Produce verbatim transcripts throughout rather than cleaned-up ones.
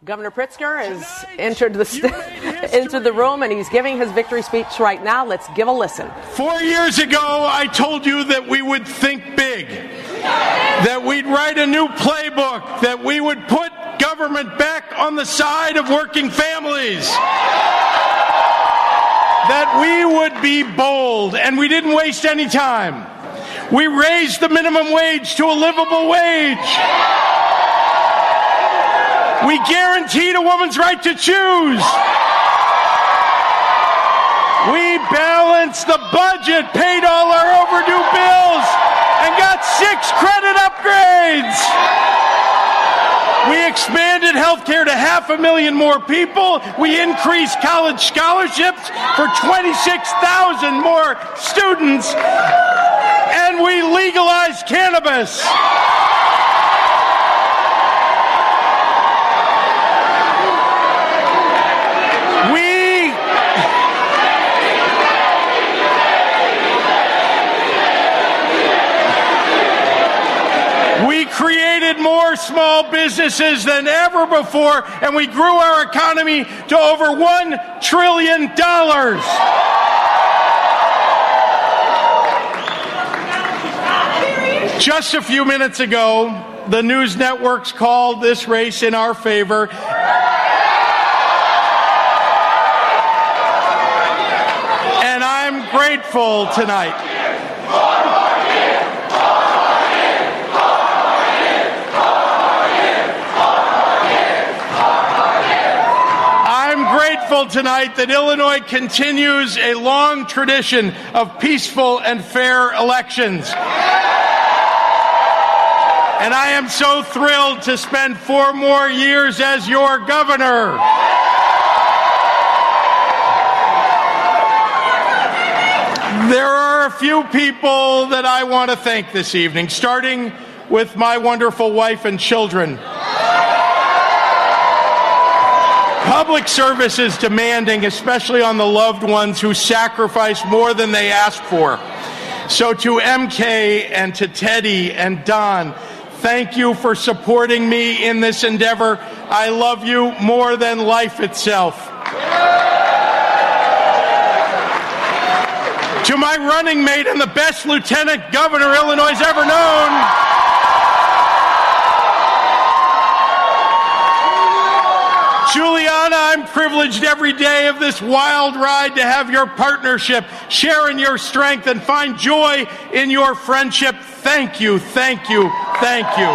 Governor Pritzker has entered the st- entered the room, and he's giving his victory speech right now. Let's give a listen. Four years ago, I told you that we would think big, that we'd write a new playbook, that we would put government back on the side of working families, that we would be bold, and we didn't waste any time. We raised the minimum wage to a livable wage. We guaranteed a woman's right to choose. We balanced the budget, paid all our overdue bills, and got six credit upgrades. We expanded health care to half a million more people. We increased college scholarships for twenty-six thousand more students. And we legalized cannabis. We created more small businesses than ever before, and we grew our economy to over one trillion dollars. Just a few minutes ago, the news networks called this race in our favor. And I'm grateful tonight. Tonight that Illinois continues a long tradition of peaceful and fair elections. And I am so thrilled to spend four more years as your governor. There are a few people that I want to thank this evening, starting with my wonderful wife and children. Public service is demanding, especially on the loved ones who sacrifice more than they asked for. So to M K and to Teddy and Don, thank you for supporting me in this endeavor. I love you more than life itself. To my running mate and the best lieutenant governor Illinois has ever known, Juliana, I'm privileged every day of this wild ride to have your partnership, share in your strength, and find joy in your friendship. Thank you, thank you, thank you.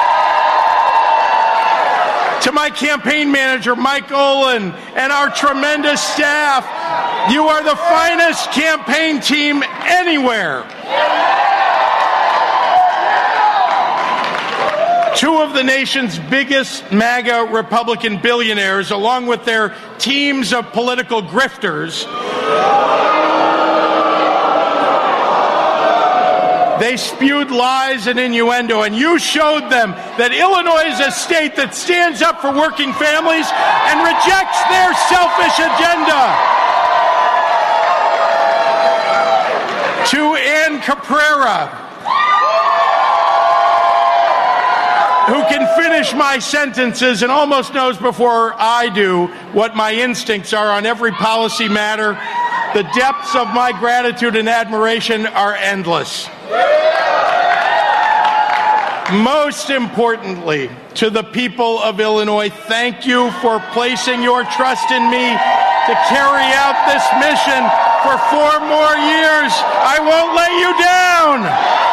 To my campaign manager, Mike Olin, and our tremendous staff, you are the finest campaign team anywhere. Two of the nation's biggest MAGA Republican billionaires, along with their teams of political grifters, they spewed lies and innuendo, and you showed them that Illinois is a state that stands up for working families and rejects their selfish agenda. To Ann Caprera, who can finish my sentences and almost knows before I do what my instincts are on every policy matter, the depths of my gratitude and admiration are endless. Most importantly, to the people of Illinois, thank you for placing your trust in me to carry out this mission for four more years. I won't let you down.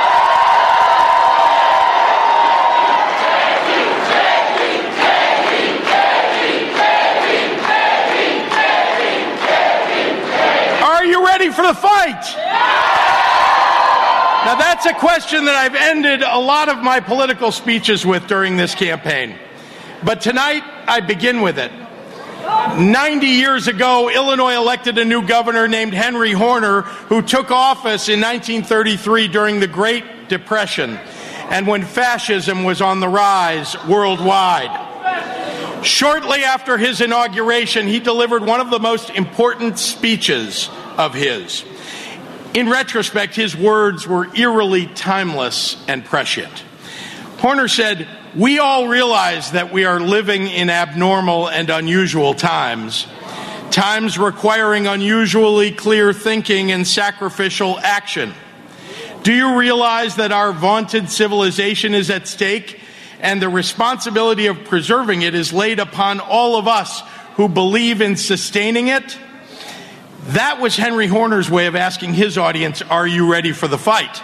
Are you ready for the fight? Now, that's a question that I've ended a lot of my political speeches with during this campaign. But tonight, I begin with it. ninety years ago, Illinois elected a new governor named Henry Horner, who took office in nineteen thirty-three during the Great Depression and when fascism was on the rise worldwide. Shortly after his inauguration, he delivered one of the most important speeches of his. In retrospect, his words were eerily timeless and prescient. Horner said, we all realize that we are living in abnormal and unusual times, times requiring unusually clear thinking and sacrificial action. Do you realize that our vaunted civilization is at stake, and the responsibility of preserving it is laid upon all of us who believe in sustaining it? That was Henry Horner's way of asking his audience, are you ready for the fight?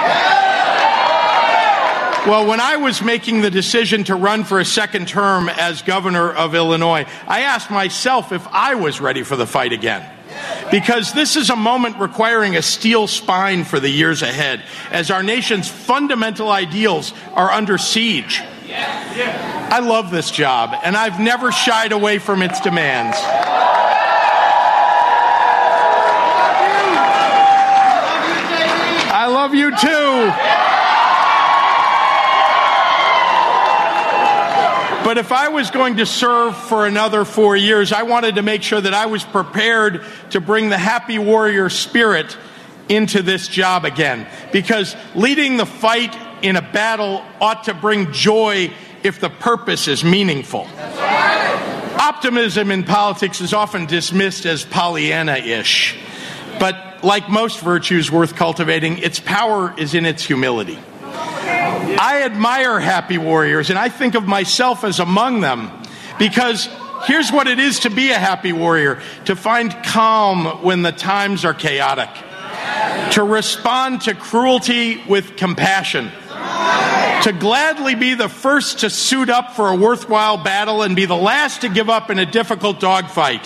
Well, when I was making the decision to run for a second term as governor of Illinois, I asked myself if I was ready for the fight again. Because this is a moment requiring a steel spine for the years ahead, as our nation's fundamental ideals are under siege. I love this job, and I've never shied away from its demands. I love you too. But if I was going to serve for another four years, I wanted to make sure that I was prepared to bring the happy warrior spirit into this job again. Because leading the fight in a battle ought to bring joy if the purpose is meaningful. Optimism in politics is often dismissed as Pollyanna-ish. But like most virtues worth cultivating, its power is in its humility. I admire happy warriors, and I think of myself as among them, because here's what it is to be a happy warrior: to find calm when the times are chaotic, to respond to cruelty with compassion, to gladly be the first to suit up for a worthwhile battle and be the last to give up in a difficult dogfight,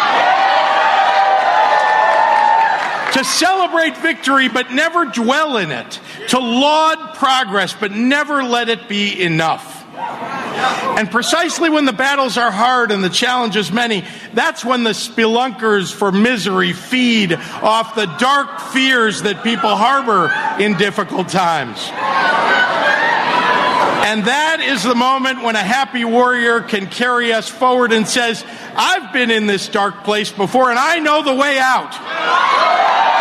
to celebrate victory but never dwell in it, to laud progress but never let it be enough. And precisely when the battles are hard and the challenges many, that's when the spelunkers for misery feed off the dark fears that people harbor in difficult times. And that is the moment when a happy warrior can carry us forward and says, I've been in this dark place before and I know the way out.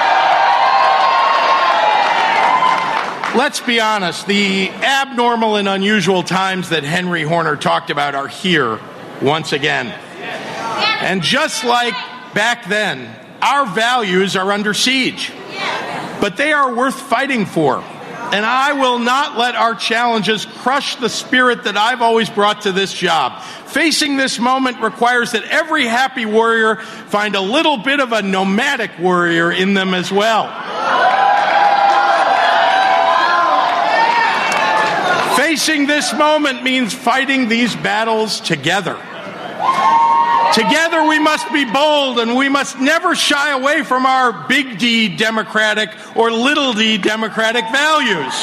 Let's be honest, the abnormal and unusual times that Henry Horner talked about are here once again. And just like back then, our values are under siege. But they are worth fighting for. And I will not let our challenges crush the spirit that I've always brought to this job. Facing this moment requires that every happy warrior find a little bit of a nomadic warrior in them as well. Facing this moment means fighting these battles together. Together we must be bold, and we must never shy away from our big D democratic or little d democratic values.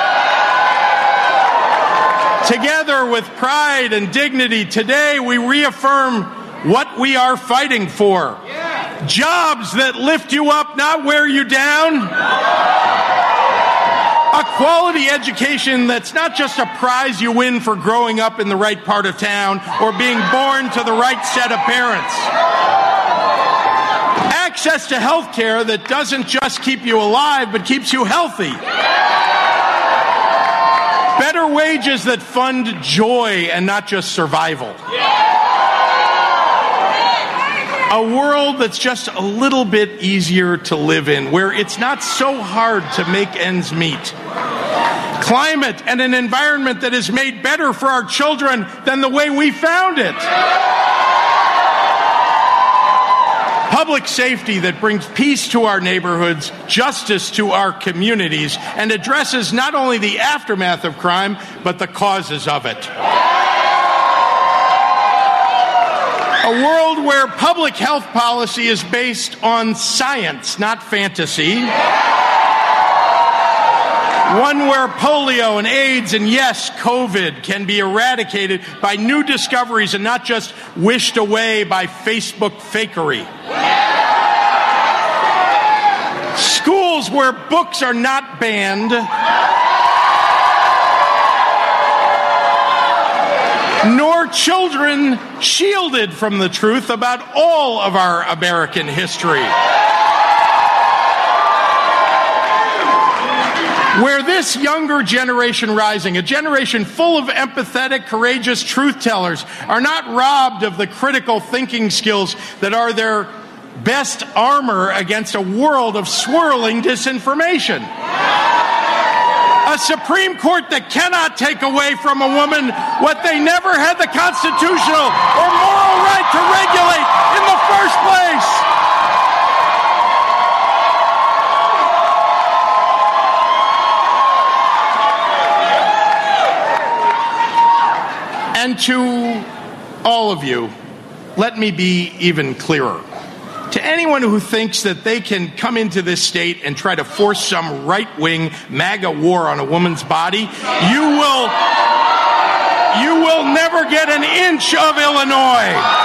Together with pride and dignity, today we reaffirm what we are fighting for. Jobs that lift you up, not wear you down. A quality education that's not just a prize you win for growing up in the right part of town or being born to the right set of parents. Access to health care that doesn't just keep you alive, but keeps you healthy. Better wages that fund joy and not just survival. A world that's just a little bit easier to live in, where it's not so hard to make ends meet. Climate and an environment that is made better for our children than the way we found it. Public safety that brings peace to our neighborhoods, justice to our communities, and addresses not only the aftermath of crime, but the causes of it. A world where public health policy is based on science, not fantasy. One where polio and AIDS and, yes, COVID can be eradicated by new discoveries and not just wished away by Facebook fakery. Schools where books are not banned, nor children shielded from the truth about all of our American history. Where this younger generation rising, a generation full of empathetic, courageous truth tellers, are not robbed of the critical thinking skills that are their best armor against a world of swirling disinformation. A Supreme Court that cannot take away from a woman what they never had the constitutional or moral right to regulate in the first place. And to all of you, let me be even clearer. To anyone who thinks that they can come into this state and try to force some right-wing MAGA war on a woman's body, you will, you will never get an inch of Illinois.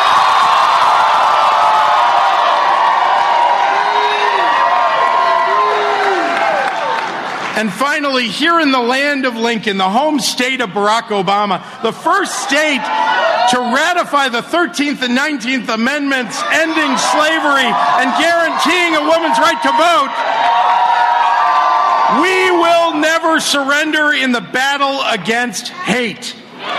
And finally, here in the land of Lincoln, the home state of Barack Obama, the first state to ratify the thirteenth and nineteenth Amendments ending slavery and guaranteeing a woman's right to vote, we will never surrender in the battle against hate.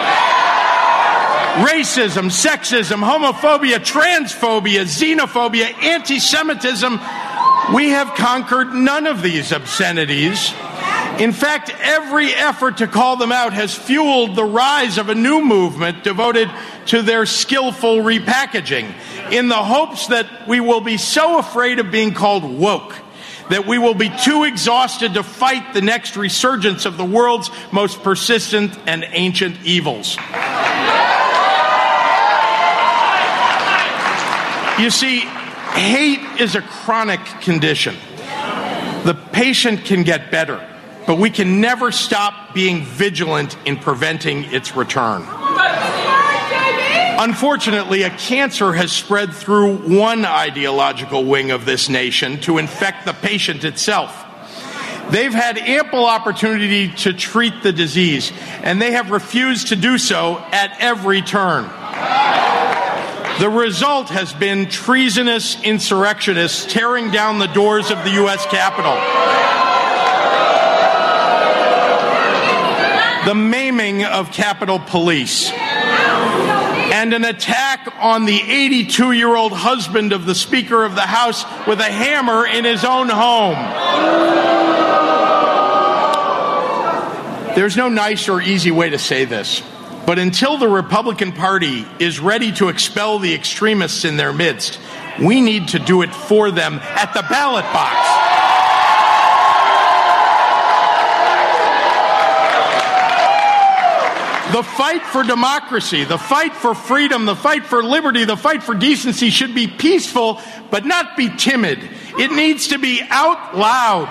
Racism, sexism, homophobia, transphobia, xenophobia, anti-Semitism. We have conquered none of these obscenities. In fact, every effort to call them out has fueled the rise of a new movement devoted to their skillful repackaging, in the hopes that we will be so afraid of being called woke that we will be too exhausted to fight the next resurgence of the world's most persistent and ancient evils. You see, hate is a chronic condition. The patient can get better, but we can never stop being vigilant in preventing its return. Unfortunately, a cancer has spread through one ideological wing of this nation to infect the patient itself. They've had ample opportunity to treat the disease, and they have refused to do so at every turn. The result has been treasonous insurrectionists tearing down the doors of the U S Capitol. The maiming of Capitol Police, and an attack on the eighty-two-year-old husband of the Speaker of the House with a hammer in his own home. There's no nice or easy way to say this, but until the Republican Party is ready to expel the extremists in their midst, we need to do it for them at the ballot box. The fight for democracy, the fight for freedom, the fight for liberty, the fight for decency should be peaceful, but not be timid. It needs to be out loud.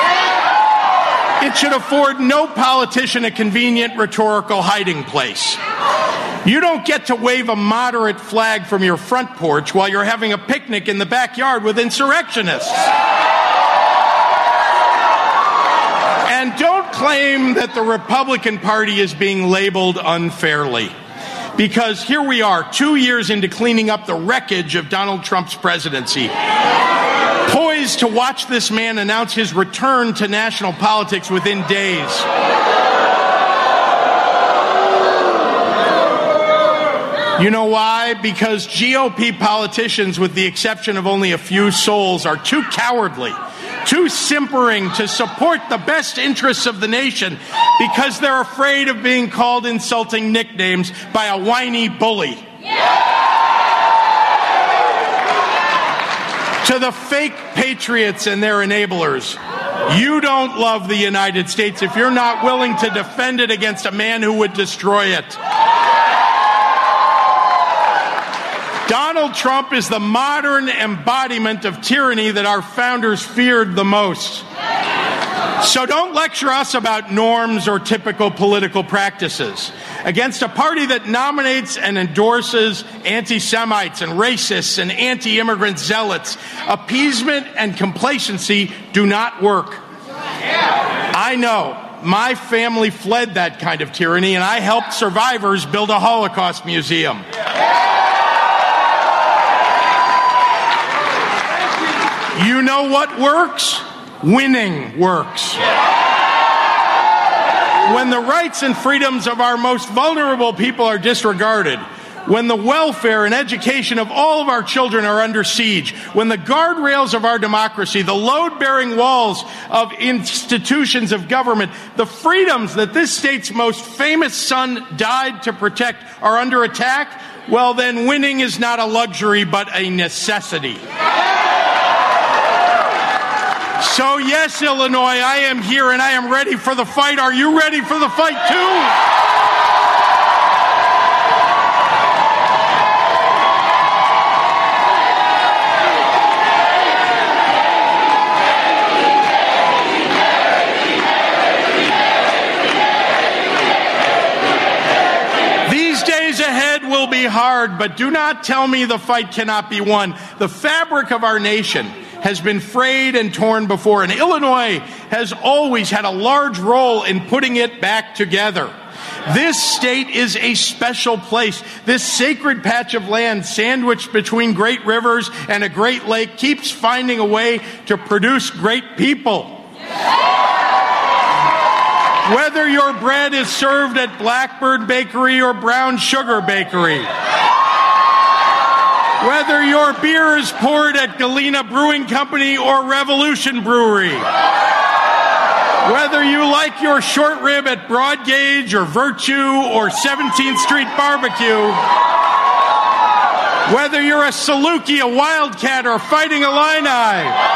It should afford no politician a convenient rhetorical hiding place. You don't get to wave a moderate flag from your front porch while you're having a picnic in the backyard with insurrectionists. And don't claim that the Republican Party is being labeled unfairly, because here we are, two years into cleaning up the wreckage of Donald Trump's presidency, poised to watch this man announce his return to national politics within days. You know why? Because G O P politicians, with the exception of only a few souls, are too cowardly, too simpering to support the best interests of the nation, because they're afraid of being called insulting nicknames by a whiny bully. To the fake patriots and their enablers, you don't love the United States if you're not willing to defend it against a man who would destroy it. Donald Trump is the modern embodiment of tyranny that our founders feared the most. So don't lecture us about norms or typical political practices. Against a party that nominates and endorses anti-Semites and racists and anti-immigrant zealots, appeasement and complacency do not work. I know. My family fled that kind of tyranny, and I helped survivors build a Holocaust museum. You know what works? Winning works. when the rights and freedoms of our most vulnerable people are disregarded, when the welfare and education of all of our children are under siege, when the guardrails of our democracy, the load-bearing walls of institutions of government, the freedoms that this state's most famous son died to protect are under attack, well, then winning is not a luxury but a necessity. So yes, Illinois, I am here and I am ready for the fight. Are you ready for the fight too? Will be hard, but do not tell me the fight cannot be won. The fabric of our nation has been frayed and torn before, and Illinois has always had a large role in putting it back together. This state is a special place. This sacred patch of land sandwiched between great rivers and a great lake keeps finding a way to produce great people. Whether your bread is served at Blackbird Bakery or Brown Sugar Bakery, whether your beer is poured at Galena Brewing Company or Revolution Brewery, whether you like your short rib at Broad Gauge or Virtue or seventeenth Street Barbecue, whether you're a Saluki, a Wildcat, or Fighting Illini,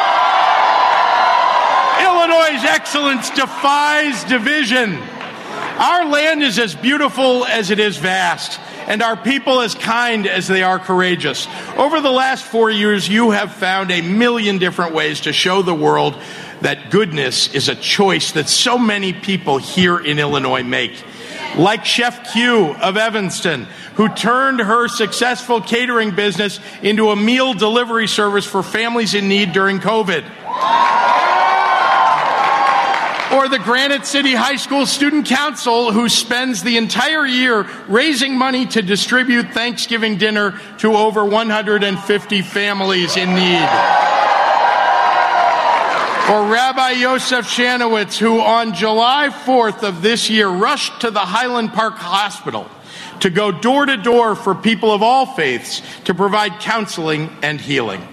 Illinois' excellence defies division. Our land is as beautiful as it is vast, and our people as kind as they are courageous. Over the last four years, you have found a million different ways to show the world that goodness is a choice that so many people here in Illinois make. Like Chef Q of Evanston, who turned her successful catering business into a meal delivery service for families in need during COVID. Or the Granite City High School Student Council, who spends the entire year raising money to distribute Thanksgiving dinner to over one hundred fifty families in need. Or Rabbi Yosef Shanowitz, who on July fourth of this year rushed to the Highland Park Hospital to go door to door for people of all faiths to provide counseling and healing.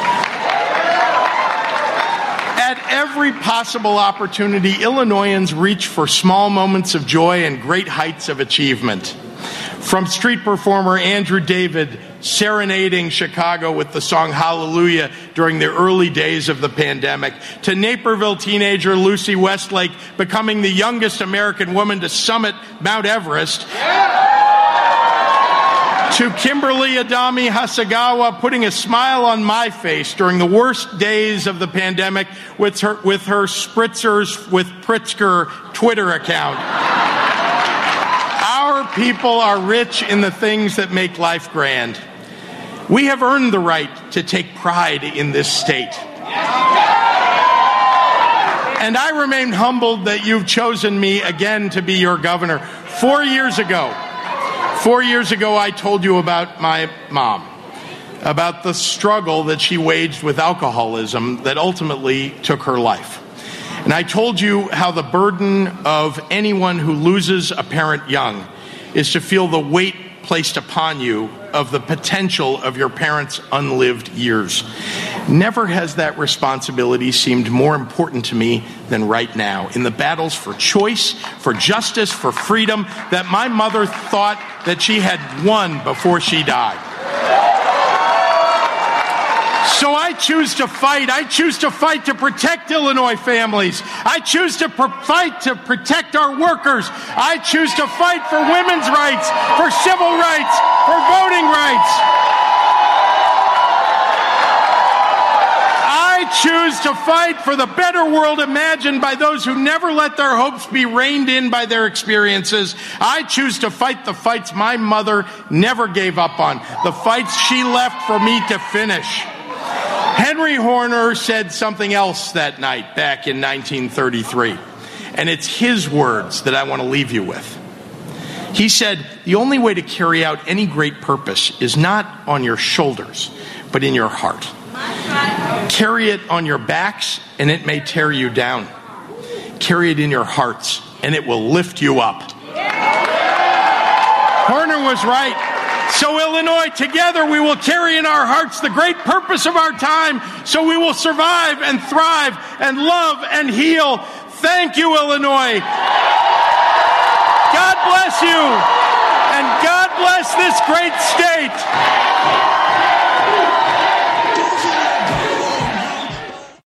At every possible opportunity, Illinoisans reach for small moments of joy and great heights of achievement. From street performer Andrew David serenading Chicago with the song Hallelujah during the early days of the pandemic, to Naperville teenager Lucy Westlake becoming the youngest American woman to summit Mount Everest, to Kimberly Adami Hasagawa putting a smile on my face during the worst days of the pandemic with her, with her Spritzers with Pritzker Twitter account. Our people are rich in the things that make life grand. We have earned the right to take pride in this state. And I remain humbled that you've chosen me again to be your governor. Four years ago, Four years ago, I told you about my mom, about the struggle that she waged with alcoholism that ultimately took her life. And I told you how the burden of anyone who loses a parent young is to feel the weight placed upon you of the potential of your parents' unlived years. Never has that responsibility seemed more important to me than right now, in the battles for choice, for justice, for freedom that my mother thought that she had won before she died. So I choose to fight. I choose to fight to protect Illinois families. I choose to pr- fight to protect our workers. I choose to fight for women's rights, for civil rights, for voting rights. I choose to fight for the better world imagined by those who never let their hopes be reined in by their experiences. I choose to fight the fights my mother never gave up on, the fights she left for me to finish. Henry Horner said something else that night back in nineteen thirty-three, and it's his words that I want to leave you with. He said, "The only way to carry out any great purpose is not on your shoulders, but in your heart. Carry it on your backs, and it may tear you down. Carry it in your hearts, and it will lift you up. Horner was right. So, Illinois, together we will carry in our hearts the great purpose of our time, so we will survive and thrive and love and heal. Thank you, Illinois. God bless you, and God bless this great state.